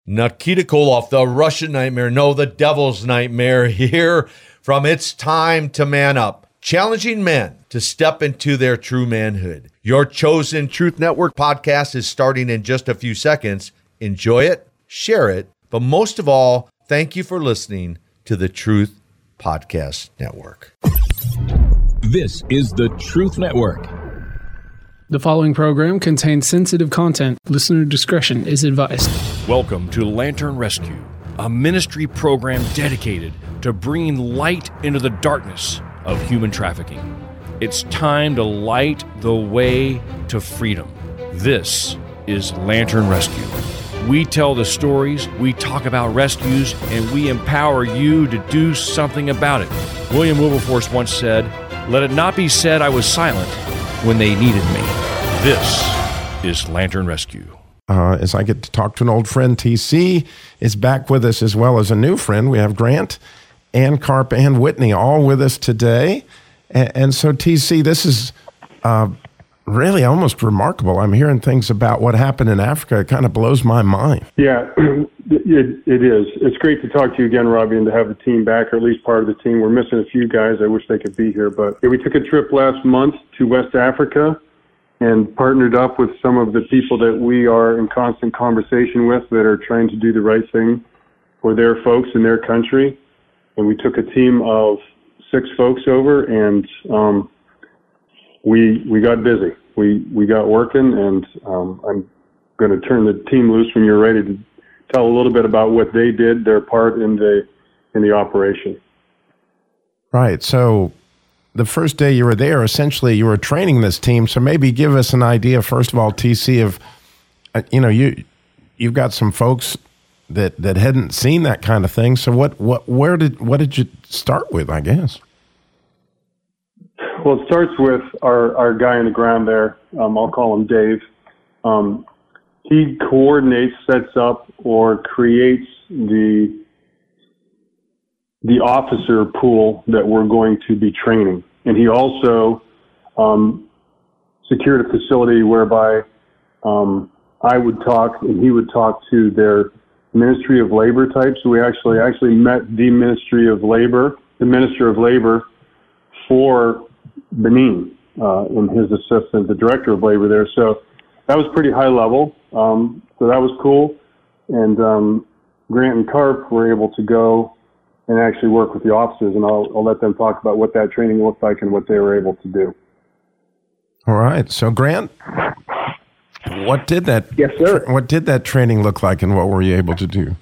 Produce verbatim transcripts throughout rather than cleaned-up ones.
Nikita Koloff, the Russian nightmare, no, the devil's nightmare, here from It's Time to Man Up, challenging men to step into their true manhood. Your chosen Truth Network podcast is starting in just a few seconds. Enjoy it, share it, but most of all, thank you for listening to the Truth Podcast Network. This is the Truth Network. The following program contains sensitive content. Listener discretion is advised. Welcome to Lantern Rescue, a ministry program dedicated to bringing light into the darkness of human trafficking. It's time to light the way to freedom. This is Lantern Rescue. We tell the stories, we talk about rescues, and we empower you to do something about it. William Wilberforce once said, "Let it not be said I was silent when they needed me." This is Lantern Rescue. Uh, as I get to talk to an old friend, T C is back with us, as well as a new friend. We have Grant, Ann Karp, and Whitney all with us today. And, and so, T C, this is uh, really almost remarkable. I'm hearing things about what happened in Africa. It kind of blows my mind. Yeah, it, it is. It's great to talk to you again, Robbie, and to have the team back, or at least part of the team. We're missing a few guys. I wish they could be here. But yeah, we took a trip last month to West Africa and partnered up with some of the people that we are in constant conversation with that are trying to do the right thing for their folks in their country. And we took a team of six folks over, and um, we we got busy. We we got working, and um, I'm going to turn the team loose when you're ready to tell a little bit about what they did, their part in the in the operation. Right. So the first day you were there, essentially you were training this team. So maybe give us an idea, first of all, T C, of, uh, you know, you, you've got some folks that, that hadn't seen that kind of thing. So what, what, where did, what did you start with, I guess? Well, it starts with our, our guy on the ground there. Um, I'll call him Dave. Um, he coordinates, sets up, or creates the the officer pool that we're going to be training. And he also um, secured a facility whereby um, I would talk and he would talk to their Ministry of Labor types. So we actually actually met the Ministry of Labor, the Minister of Labor for Benin, uh, and his assistant, the Director of Labor there. So that was pretty high level. Um, so that was cool. And um, Grant and Karp were able to go and actually work with the officers, and I'll, I'll let them talk about what that training looked like and what they were able to do. All right. So, Grant, what did that? Yes, sir. What did that training look like, and what were you able to do?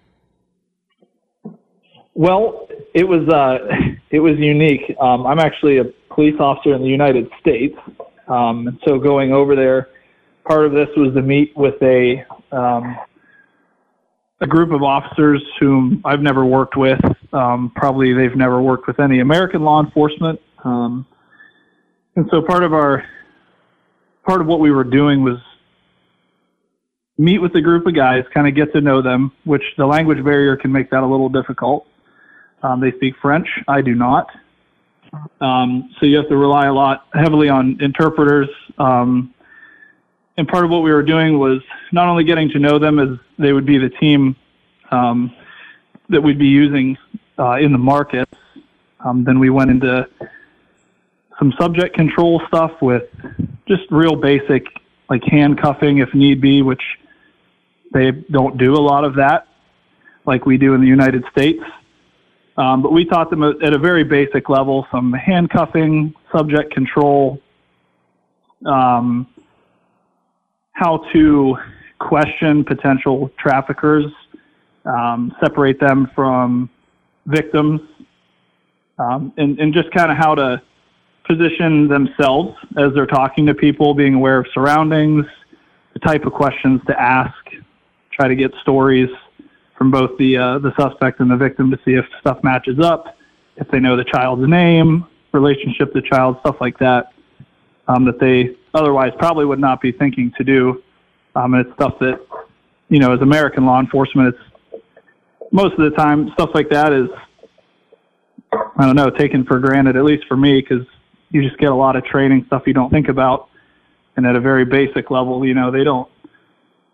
Well, it was uh, it was unique. Um, I'm actually a police officer in the United States, um, and so going over there, part of this was to meet with a um, a group of officers whom I've never worked with. Um, probably they've never worked with any American law enforcement. Um, and so part of our, part of what we were doing was meet with a group of guys, kind of get to know them, which the language barrier can make that a little difficult. Um, they speak French. I do not. Um, so you have to rely a lot heavily on interpreters. Um, and part of what we were doing was not only getting to know them as they would be the team um, that we'd be using uh, in the market. Um, then we went into some subject control stuff with just real basic, like handcuffing if need be, which they don't do a lot of that like we do in the United States. Um, but we taught them at a very basic level, some handcuffing, subject control, um, how to question potential traffickers, um, separate them from victims, um, and, and just kind of how to position themselves as they're talking to people, being aware of surroundings, the type of questions to ask, try to get stories from both the uh, the suspect and the victim to see if stuff matches up, if they know the child's name, relationship to the child, stuff like that, um, that they otherwise probably would not be thinking to do. Um, and it's stuff that, you know, as American law enforcement, it's most of the time stuff like that is, I don't know, taken for granted, at least for me, because you just get a lot of training stuff you don't think about. And at a very basic level, you know, they don't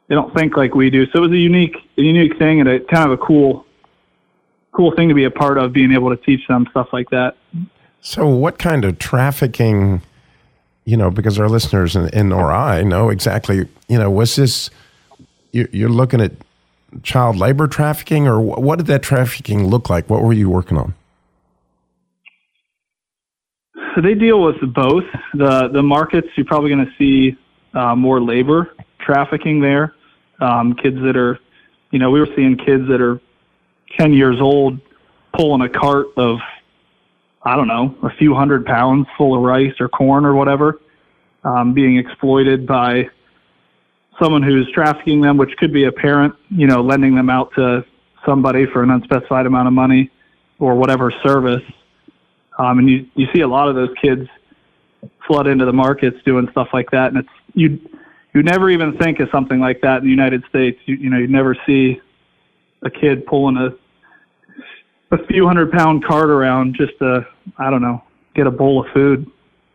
they don't think like we do. So it was a unique, a unique thing, and a kind of a cool, cool thing to be a part of, being able to teach them stuff like that. So what kind of trafficking, you know, because our listeners and, and or I know exactly, you know, was this, you, you're looking at child labor trafficking, or what did that trafficking look like? What were you working on? So they deal with both. The the markets, you're probably going to see uh, more labor trafficking there. Um, kids that are, you know, we were seeing kids that are ten years old pulling a cart of, I don't know, a few hundred pounds full of rice or corn or whatever, um, being exploited by someone who's trafficking them, which could be a parent, you know, lending them out to somebody for an unspecified amount of money or whatever service. Um, and you, you see a lot of those kids flood into the markets doing stuff like that. And it's, you, you never even think of something like that in the United States. You, you know, you'd never see a kid pulling a, a few hundred pound cart around just to, I don't know, get a bowl of food.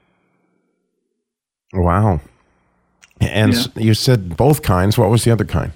Wow. And yeah. You said both kinds. What was the other kind?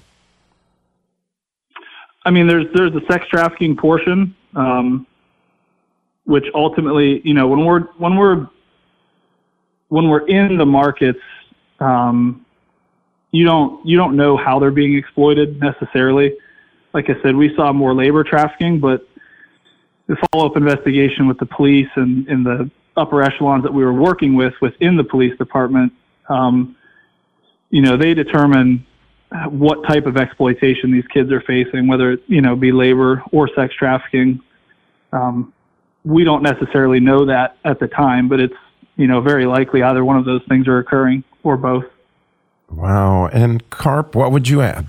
I mean, there's, there's the sex trafficking portion, um, which ultimately, you know, when we're, when we're, when we're in the markets, um, you don't, you don't know how they're being exploited necessarily. Like I said, we saw more labor trafficking, but the follow-up investigation with the police and, and the upper echelons that we were working with within the police department, um, you know, they determine what type of exploitation these kids are facing, whether it, you know, be labor or sex trafficking. Um, we don't necessarily know that at the time, but it's, you know, very likely either one of those things are occurring or both. Wow. And Carp, what would you add?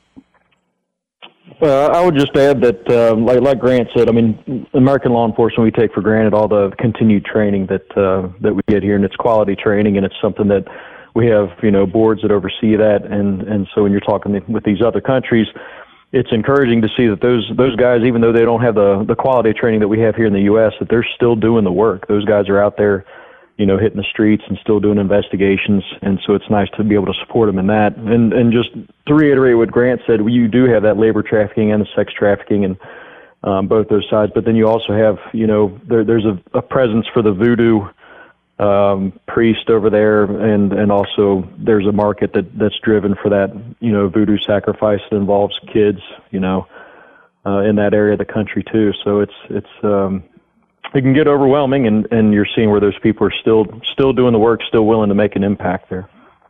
Well, I would just add that, um, like, like Grant said, I mean, American law enforcement, we take for granted all the continued training that uh, that we get here, and it's quality training, and it's something that we have, you know, boards that oversee that, and, and so when you're talking with these other countries, it's encouraging to see that those those guys, even though they don't have the, the quality training that we have here in the U S, that they're still doing the work. Those guys are out there, you know, hitting the streets and still doing investigations, and so it's nice to be able to support them in that. And and just to reiterate what Grant said, you do have that labor trafficking and the sex trafficking and um, both those sides, but then you also have, you know, there, there's a, a presence for the voodoo um, priest over there, and, and also there's a market that, that's driven for that, you know, voodoo sacrifice that involves kids, you know, uh, in that area of the country too. So it's, it's, um, it can get overwhelming, and, and you're seeing where those people are still, still doing the work, still willing to make an impact there.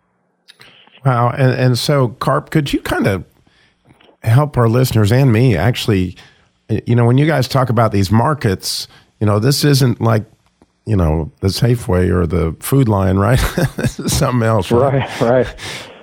Wow. And, and so Carp, could you kind of help our listeners and me actually, you know, when you guys talk about these markets, you know, this isn't like, you know, the Safeway or the Food Lion, right? This is something else, right? Right, right.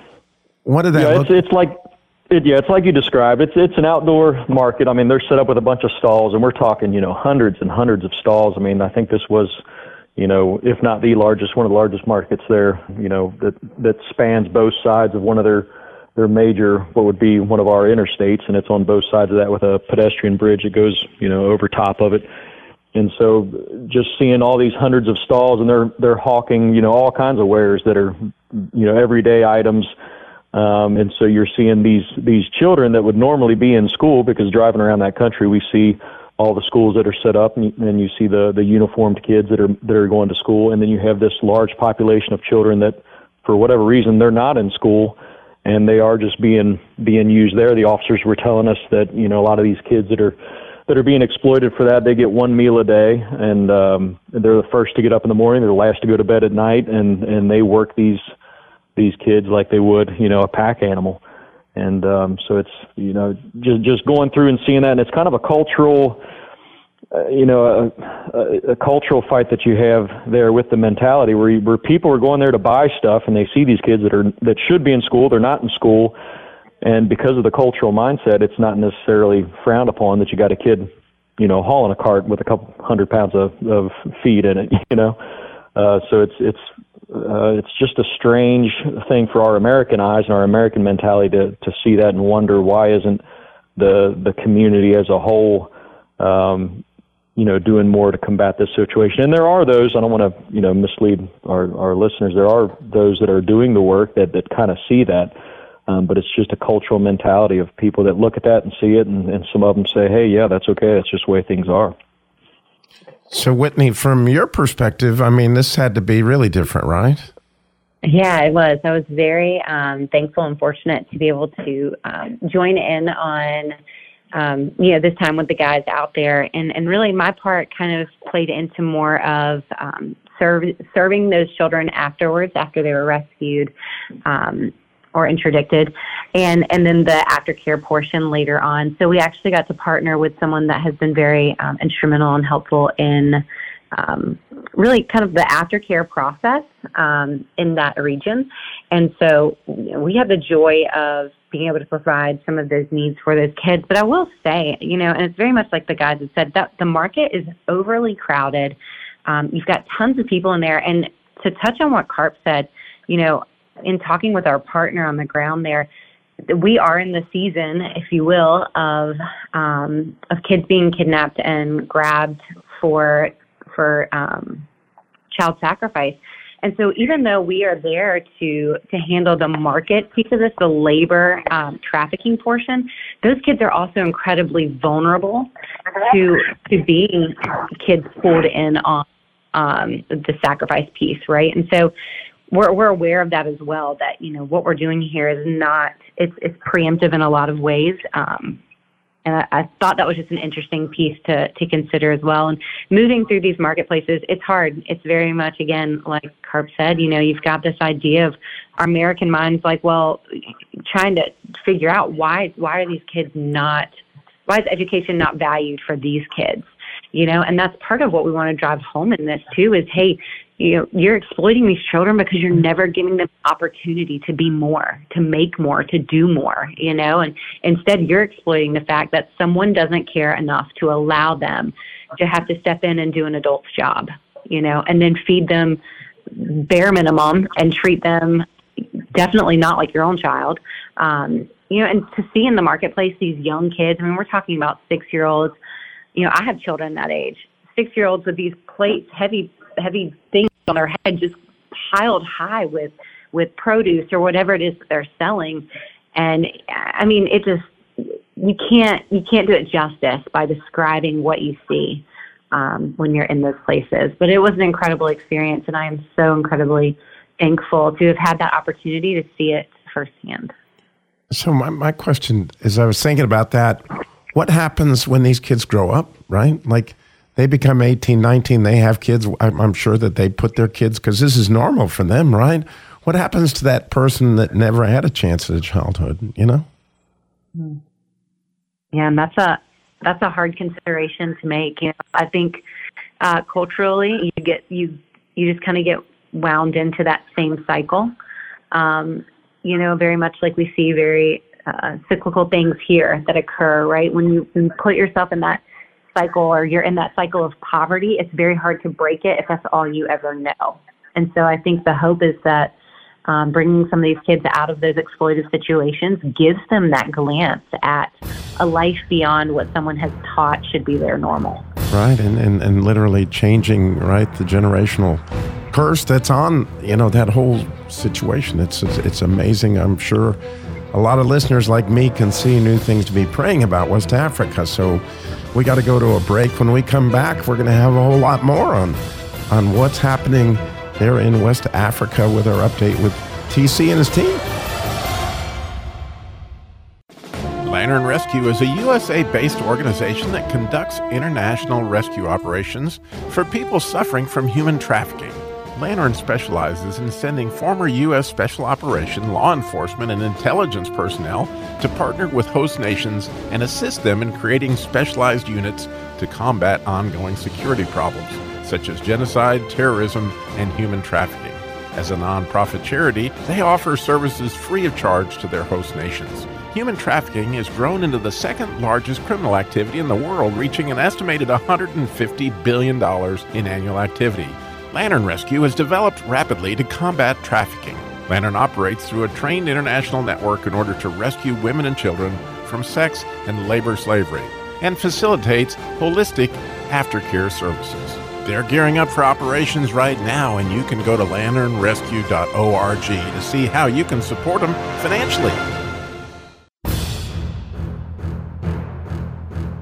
What did that yeah, look it's, it's like, it, yeah, it's like you described. It's it's an outdoor market. I mean, they're set up with a bunch of stalls, and we're talking, you know, hundreds and hundreds of stalls. I mean, I think this was, you know, if not the largest, one of the largest markets there, you know, that that spans both sides of one of their their major, what would be one of our interstates, and it's on both sides of that with a pedestrian bridge that goes, you know, over top of it. And so just seeing all these hundreds of stalls, and they're they're hawking, you know, all kinds of wares that are, you know, everyday items. Um, and so you're seeing these these children that would normally be in school, because driving around that country, we see all the schools that are set up, and, and you see the, the uniformed kids that are that are going to school, and then you have this large population of children that, for whatever reason, they're not in school, and they are just being being used there. The officers were telling us that, you know, a lot of these kids that are that are being exploited for that, they get one meal a day, and um, they're the first to get up in the morning, they're the last to go to bed at night, and, and they work these these kids like they would, you know, a pack animal. And um, so it's, you know, just just going through and seeing that, and it's kind of a cultural, uh, you know, a, a, a cultural fight that you have there with the mentality where you, where people are going there to buy stuff, and they see these kids that are that should be in school, they're not in school, and because of the cultural mindset, it's not necessarily frowned upon that you got a kid, you know, hauling a cart with a couple hundred pounds of, of feed in it, you know. Uh, so it's it's. Uh, it's just a strange thing for our American eyes and our American mentality to, to see that and wonder why isn't the the community as a whole, um, you know, doing more to combat this situation. And there are those, I don't want to, you know, mislead our, our listeners, there are those that are doing the work that, that kind of see that. Um, but it's just a cultural mentality of people that look at that and see it, and, and some of them say, hey, yeah, that's okay. That's just the way things are. So, Whitney, from your perspective, I mean, this had to be really different, right? Yeah, it was. I was very um, thankful and fortunate to be able to um, join in on, um, you know, this time with the guys out there. And, and really my part kind of played into more of um, serve, serving those children afterwards, after they were rescued um, or interdicted, and, and then the aftercare portion later on. So we actually got to partner with someone that has been very um, instrumental and helpful in Um, really kind of the aftercare process um, in that region. And so you know, we have the joy of being able to provide some of those needs for those kids. But I will say, you know, and it's very much like the guys have said, that the market is overly crowded. Um, you've got tons of people in there. And to touch on what Carp said, you know, in talking with our partner on the ground there, we are in the season, if you will, of um, of kids being kidnapped and grabbed for for um, child sacrifice. And so even though we are there to to handle the market piece of this, the labor um, trafficking portion, those kids are also incredibly vulnerable to to being kids pulled in on um, the sacrifice piece, right? And so we're we're aware of that as well, that, you know, what we're doing here is not, it's, it's preemptive in a lot of ways. Um, And I, I thought that was just an interesting piece to, to consider as well. And moving through these marketplaces, it's hard. It's very much, again, like Carp said, you know, you've got this idea of our American minds, like, well, trying to figure out why, why are these kids not, why is education not valued for these kids? You know, and that's part of what we want to drive home in this too, is, hey, you know, you're exploiting these children because you're never giving them opportunity to be more, to make more, to do more, you know, and instead you're exploiting the fact that someone doesn't care enough to allow them to have to step in and do an adult's job, you know, and then feed them bare minimum and treat them definitely not like your own child. Um, you know, and to see in the marketplace these young kids, I mean, we're talking about six-year-olds. You know, I have children that age, six-year-olds with these plates, heavy, heavy things on their head, just piled high with, with produce or whatever it is that they're selling. And I mean, it just, you can't, you can't do it justice by describing what you see um, when you're in those places. But it was an incredible experience, and I am so incredibly thankful to have had that opportunity to see it firsthand. So my, my question is, I was thinking about that. What happens when these kids grow up, right? Like, they become eighteen, nineteen, they have kids. I'm, I'm sure that they put their kids, because this is normal for them, right? What happens to that person that never had a chance at a childhood, you know? Yeah, and that's a that's a hard consideration to make. You know, I think uh, culturally, you get you you just kind of get wound into that same cycle. Um, you know, very much like we see very uh, cyclical things here that occur, right? When you, when you put yourself in that cycle, or you're in that cycle of poverty, it's very hard to break it if that's all you ever know. And so I think the hope is that um, bringing some of these kids out of those exploitive situations gives them that glance at a life beyond what someone has taught should be their normal. Right, and, and, and literally changing, right, the generational curse that's on, you know, that whole situation. It's, it's, it's amazing. I'm sure a lot of listeners like me can see new things to be praying about West Africa. So we got to go to a break. When we come back, we're going to have a whole lot more on on what's happening there in West Africa with our update with T C and his team. Lantern Rescue is a U S A-based organization that conducts international rescue operations for people suffering from human trafficking. Lantern specializes in sending former U S Special Operation, law enforcement, and intelligence personnel to partner with host nations and assist them in creating specialized units to combat ongoing security problems, such as genocide, terrorism, and human trafficking. As a nonprofit charity, they offer services free of charge to their host nations. Human trafficking has grown into the second largest criminal activity in the world, reaching an estimated one hundred fifty billion dollars in annual activity. Lantern Rescue has developed rapidly to combat trafficking. Lantern operates through a trained international network in order to rescue women and children from sex and labor slavery, and facilitates holistic aftercare services. They're gearing up for operations right now, and you can go to lantern rescue dot org to see how you can support them financially.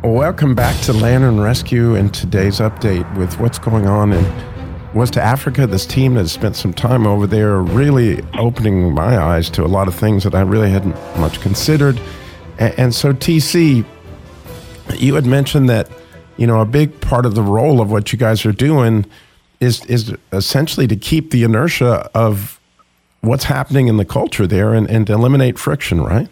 Well, welcome back to Lantern Rescue and today's update with what's going on in West Africa. This team has spent some time over there really opening my eyes to a lot of things that I really hadn't much considered. And, and so, T C, you had mentioned that, you know, a big part of the role of what you guys are doing is is essentially to keep the inertia of what's happening in the culture there and, and to eliminate friction, right?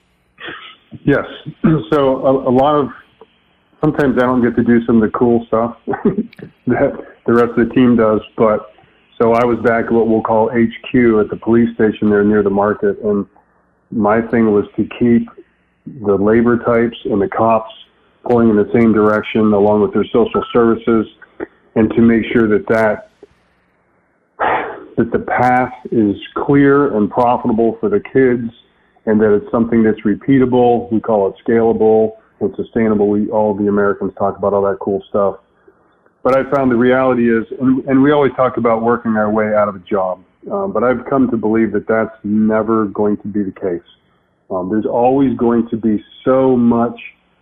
Yes. So a, a lot of, sometimes I don't get to do some of the cool stuff that the rest of the team does, but so I was back at what we'll call H Q at the police station there near the market, and my thing was to keep the labor types and the cops pulling in the same direction along with their social services, and to make sure that that that the path is clear and profitable for the kids, and that it's something that's repeatable. We call it scalable and sustainable. We, all the Americans talk about all that cool stuff. But I found the reality is, and, and we always talk about working our way out of a job, um, but I've come to believe that that's never going to be the case. Um, there's always going to be so much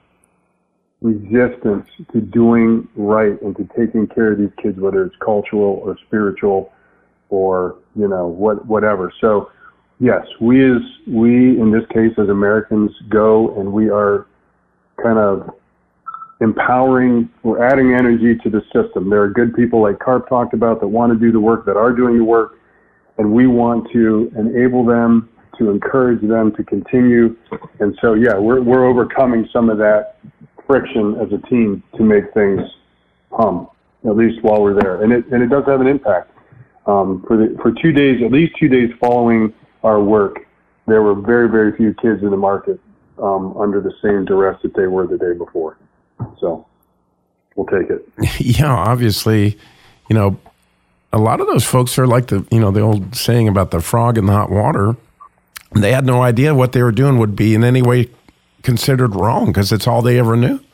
resistance to doing right and to taking care of these kids, whether it's cultural or spiritual or, you know, what, whatever. So, yes, we as, we, in this case, as Americans, go and we are kind of empowering, we're adding energy to the system. There are good people like Carp talked about that want to do the work, that are doing the work, and we want to enable them, to encourage them to continue. And so, yeah, we're we're overcoming some of that friction as a team to make things hum, at least while we're there. And it and it does have an impact. Um, for the for two days, at least two days following our work, there were very, very few kids in the market um, under the same duress that they were the day before. So we'll take it. Yeah, obviously, you know, a lot of those folks are like the, you know, the old saying about the frog in the hot water. They had no idea what they were doing would be in any way considered wrong because it's all they ever knew.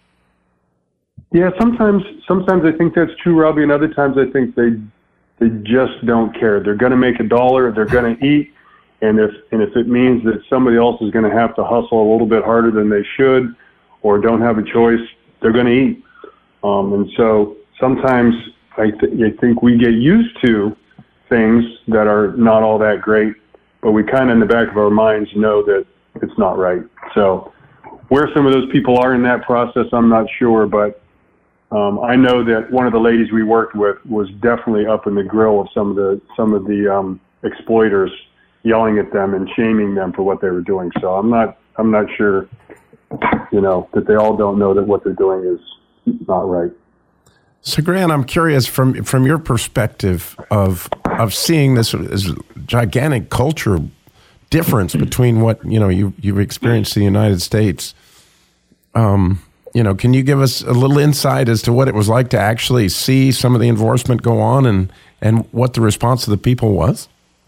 Yeah, sometimes sometimes I think that's true, Robbie, and other times I think they they just don't care. They're going to make a dollar, they're going to eat, and if and if it means that somebody else is going to have to hustle a little bit harder than they should or don't have a choice, they're going to eat. Um, and so sometimes I, th- I think we get used to things that are not all that great, but we kind of in the back of our minds know that it's not right. So where some of those people are in that process, I'm not sure, but um, I know that one of the ladies we worked with was definitely up in the grill of some of the some of the um, exploiters, yelling at them and shaming them for what they were doing. So I'm not I'm not sure, you know, that they all don't know that what they're doing is not right. So, Grant, I'm curious from from your perspective of of seeing this, this gigantic culture difference between what you know you you've experienced in the United States. Um, you know, can you give us a little insight as to what it was like to actually see some of the enforcement go on, and and what the response of the people was?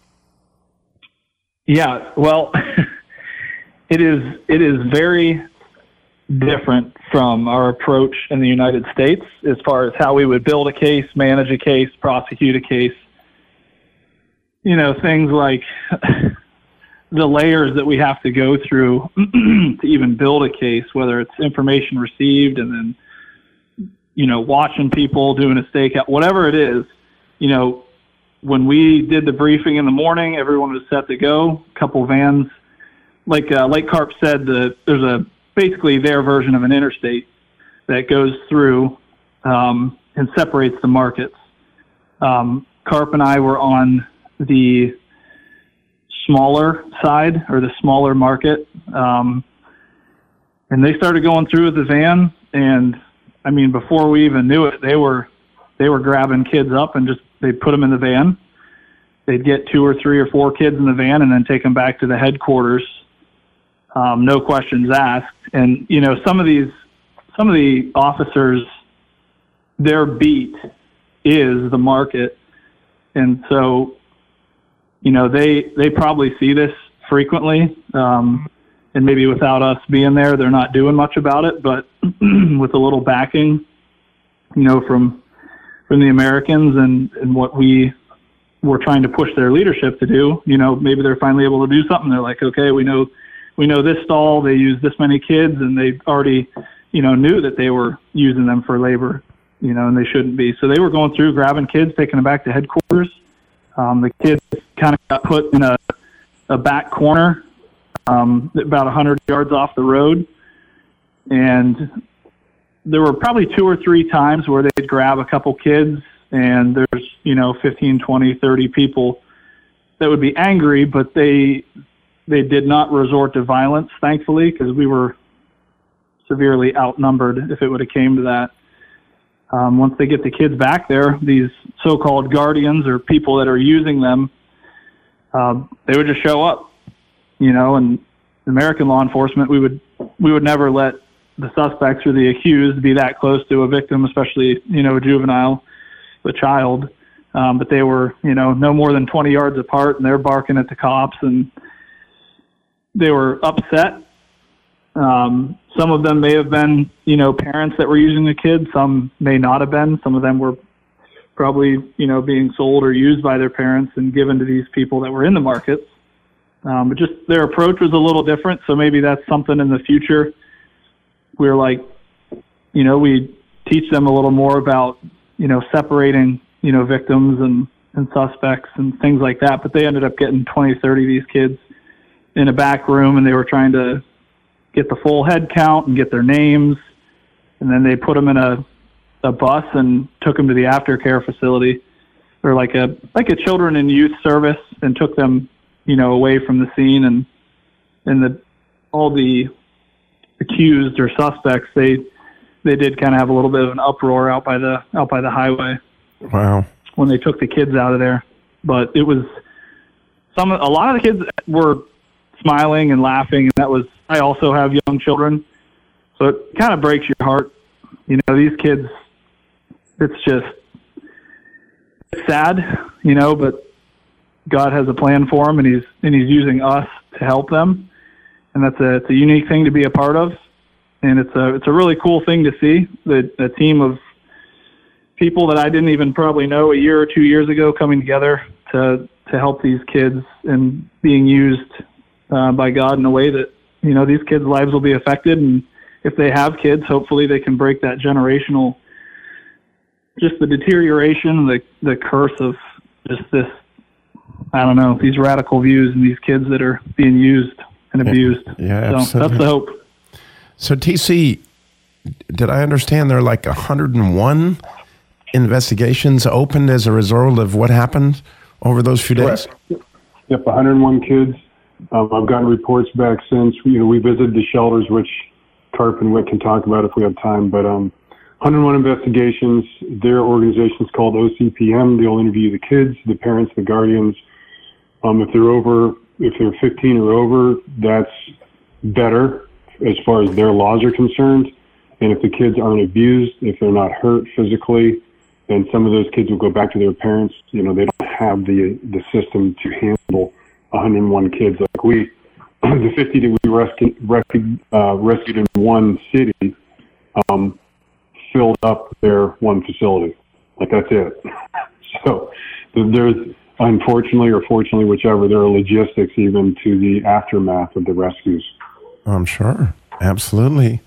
Yeah, well, it is it is very different from our approach in the United States as far as how we would build a case, manage a case, prosecute a case. You know, things like the layers that we have to go through to even build a case, whether it's information received and then, you know, watching people doing a stakeout, whatever it is. You know, when we did the briefing in the morning, everyone was set to go, a couple vans. Like, uh, like Carp said, the, there's a basically their version of an interstate that goes through um, and separates the markets. Um, Carp and I were on the smaller side, or the smaller market, um, and they started going through with the van, and I mean, before we even knew it, they were they were grabbing kids up and just they'd put them in the van. They'd get two or three or four kids in the van and then take them back to the headquarters. Um, no questions asked. And, you know, some of these, some of the officers, their beat is the market. And so, you know, they, they probably see this frequently. Um, and maybe without us being there, they're not doing much about it, but with a little backing, you know, from, from the Americans and, and what we were trying to push their leadership to do, you know, maybe they're finally able to do something. They're like, okay, we know we know this stall, they use this many kids, and they already, you know, knew that they were using them for labor, you know, and they shouldn't be. So they were going through, grabbing kids, taking them back to headquarters. Um, the kids kind of got put in a, a back corner um, about one hundred yards off the road. And there were probably two or three times where they'd grab a couple kids, and there's, you know, fifteen, twenty, thirty people that would be angry, but they they did not resort to violence, thankfully, because we were severely outnumbered if it would have came to that. Um, once they get the kids back there, these so-called guardians or people that are using them, uh, they would just show up, you know, and American law enforcement, we would we would never let the suspects or the accused be that close to a victim, especially, you know, a juvenile, a child. Um, but they were, you know, no more than twenty yards apart, and they're barking at the cops, and they were upset. Um, some of them may have been, you know, parents that were using the kids. Some may not have been. Some of them were probably, you know, being sold or used by their parents and given to these people that were in the markets. Um, but just their approach was a little different. So maybe that's something in the future. We're like, you know, we teach them a little more about, you know, separating, you know, victims and, and suspects and things like that. But they ended up getting twenty, thirty of these kids in a back room, and they were trying to get the full head count and get their names. And then they put them in a, a bus and took them to the aftercare facility, or like a, like a children and youth service, and took them, you know, away from the scene. And, and the, all the accused or suspects, they, they did kind of have a little bit of an uproar out by the, out by the highway. Wow. When they took the kids out of there. But it was some, a lot of the kids were smiling and laughing, and that was, I also have young children, so it kind of breaks your heart. You know, these kids, it's just, it's sad, you know, but God has a plan for them, and he's, and he's using us to help them. And that's a, it's a unique thing to be a part of. And it's a, it's a really cool thing to see that a team of people that I didn't even probably know a year or two years ago coming together to, to help these kids and being used uh, by God in a way that, you know, these kids' lives will be affected. And if they have kids, hopefully they can break that generational, just the deterioration, the, the curse of just this, I don't know, these radical views and these kids that are being used and abused. Yeah, so that's the hope. So T C, did I understand there are like one hundred one investigations opened as a result of what happened over those few days? Correct. Yep, one hundred one kids. Um, I've gotten reports back since. You know, we visited the shelters, which Carp and Witt can talk about if we have time. But um, one hundred one investigations. Their organization is called O C P M. They'll interview the kids, the parents, the guardians. Um, if they're over, if they're fifteen or over, that's better as far as their laws are concerned. And if the kids aren't abused, if they're not hurt physically, then some of those kids will go back to their parents. You know, they don't have the the system to handle one hundred one kids like we. The fifty that we rescued, rescued, uh, rescued in one city um, filled up their one facility. Like, that's it. So there's, unfortunately or fortunately, whichever, there are logistics even to the aftermath of the rescues. I'm sure. Absolutely.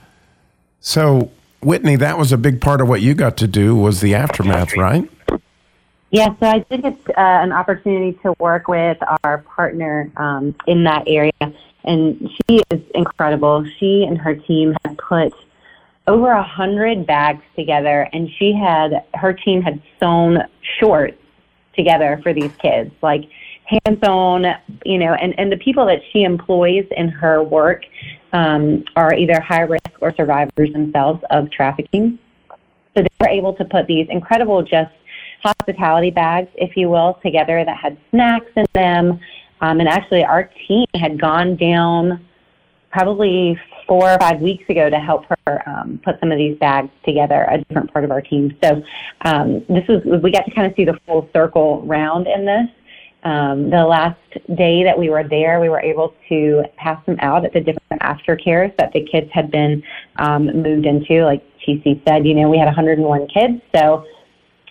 So, Whitney, that was a big part of what you got to do was the aftermath, right? Yeah, so I did get uh, an opportunity to work with our partner um, in that area, and she is incredible. She and her team had put over a hundred bags together, and she had, her team had sewn shorts together for these kids, like hand sewn, you know, and, and the people that she employs in her work um, are either high risk or survivors themselves of trafficking. So they were able to put these incredible just hospitality bags, if you will, together that had snacks in them. Um, and actually our team had gone down probably four or five weeks ago to help her um, put some of these bags together, a different part of our team. So um, this was, we got to kind of see the full circle round in this. Um, the last day that we were there, we were able to pass them out at the different aftercares that the kids had been um, moved into. Like T C said, you know, we had one hundred one kids, so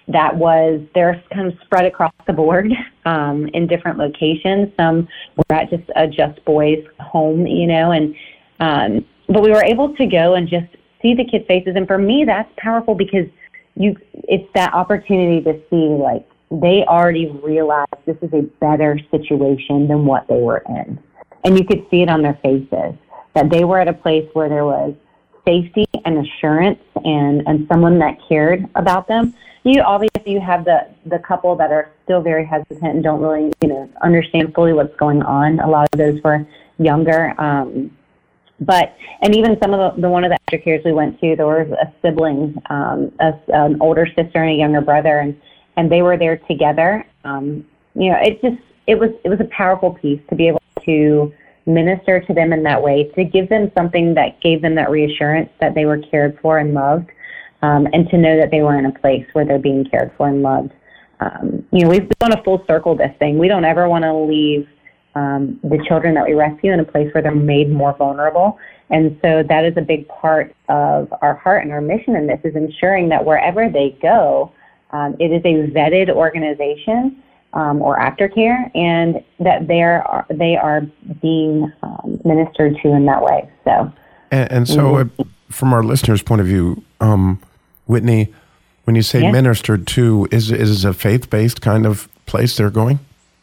that was, they're kind of spread across the board um, in different locations. Some were at just a Just Boys home, you know, and um, but we were able to go and just see the kids' faces. And for me, that's powerful because you, it's that opportunity to see, like, they already realized this is a better situation than what they were in. And you could see it on their faces, that they were at a place where there was safety and assurance and, and someone that cared about them. You obviously you have the, the couple that are still very hesitant and don't really, you know, understand fully what's going on. A lot of those were younger. Um, but, and even some of the, the one of the aftercares we went to, there was a sibling, um, a, an older sister and a younger brother, and, and they were there together. Um, you know, it just, it was, it was a powerful piece to be able to minister to them in that way, to give them something that gave them that reassurance that they were cared for and loved, um, and to know that they were in a place where they're being cared for and loved. Um, you know, we've done a full circle this thing. We don't ever want to leave um, the children that we rescue in a place where they're made more vulnerable. And so that is a big part of our heart and our mission in this, is ensuring that wherever they go, um, it is a vetted organization Um, or aftercare, and that they are they are being um, ministered to in that way. So, and, and so, mm-hmm. uh, from our listeners' point of view, um, Whitney, when you say yes. ministered to, is is a faith based kind of place they're going?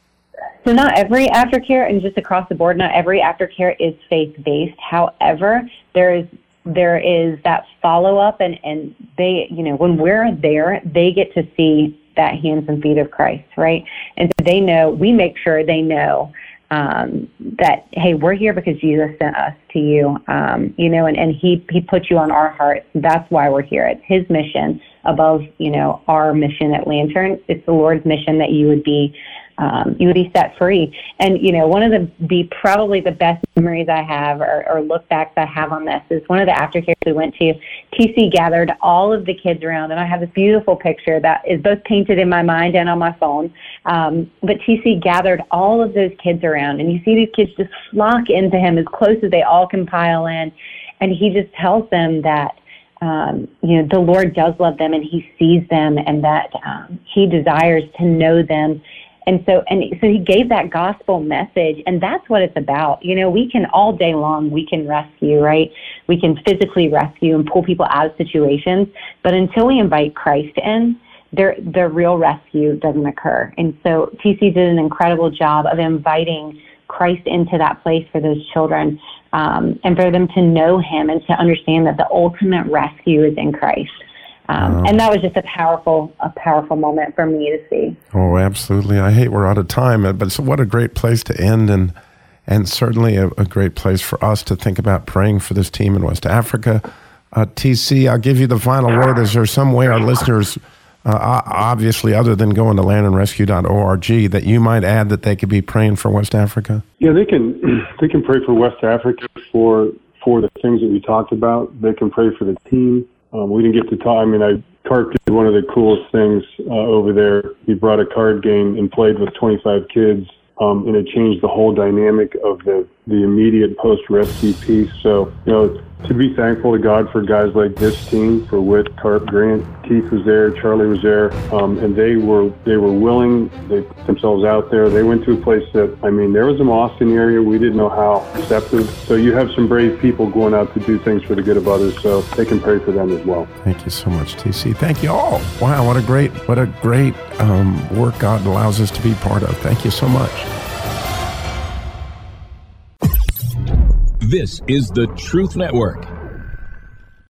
So, not every aftercare, and just across the board, not every aftercare is faith based. However, there is there is that follow up, and and they, you know, when we're there, they get to see that hands and feet of Christ, right? And so they know, we make sure they know um, that, hey, we're here because Jesus sent us to you, um, you know, and, and he, he put you on our hearts. That's why we're here. It's his mission above, you know, our mission at Lantern. It's the Lord's mission that you would be Um, you would be set free. And, you know, one of the, the probably the best memories I have or, or look backs I have on this is one of the aftercares we went to. T C gathered all of the kids around, and I have this beautiful picture that is both painted in my mind and on my phone. Um, but T C gathered all of those kids around, and you see these kids just flock into him as close as they all can pile in. And he just tells them that, Um, you know, the Lord does love them, and he sees them, and that um, he desires to know them. And so, and so he gave that gospel message, and that's what it's about. You know, we can all day long, we can rescue, right? We can physically rescue and pull people out of situations, but until we invite Christ in, there, the real rescue doesn't occur. And so T C did an incredible job of inviting Christ into that place for those children, um, and for them to know him and to understand that the ultimate rescue is in Christ. Um, wow. And that was just a powerful, a powerful moment for me to see. Oh, absolutely. I hate we're out of time, but so what a great place to end, and and certainly a, a great place for us to think about praying for this team in West Africa. Uh, T C, I'll give you the final word. Is there some way our listeners, uh, obviously other than going to lantern rescue dot org, that you might add that they could be praying for West Africa? Yeah, they can. They can pray for West Africa for for the things that we talked about. They can pray for the team. Um, we didn't get to talk. I mean, I Carp did one of the coolest things uh, over there. He brought a card game and played with twenty-five kids, um, and it changed the whole dynamic of the, the immediate post-rescue piece. So, you know, to be thankful to God for guys like this team, for Whit, Carp, Grant, Keith was there, Charlie was there, um, and they were they were willing. They put themselves out there. They went to a place that, I mean, there was a mosque in the area. We didn't know how receptive. So you have some brave people going out to do things for the good of others, so they can pray for them as well. Thank you so much, T C. Thank you all. Wow, what a great, what a great um, work God allows us to be part of. Thank you so much. This is the Truth Network.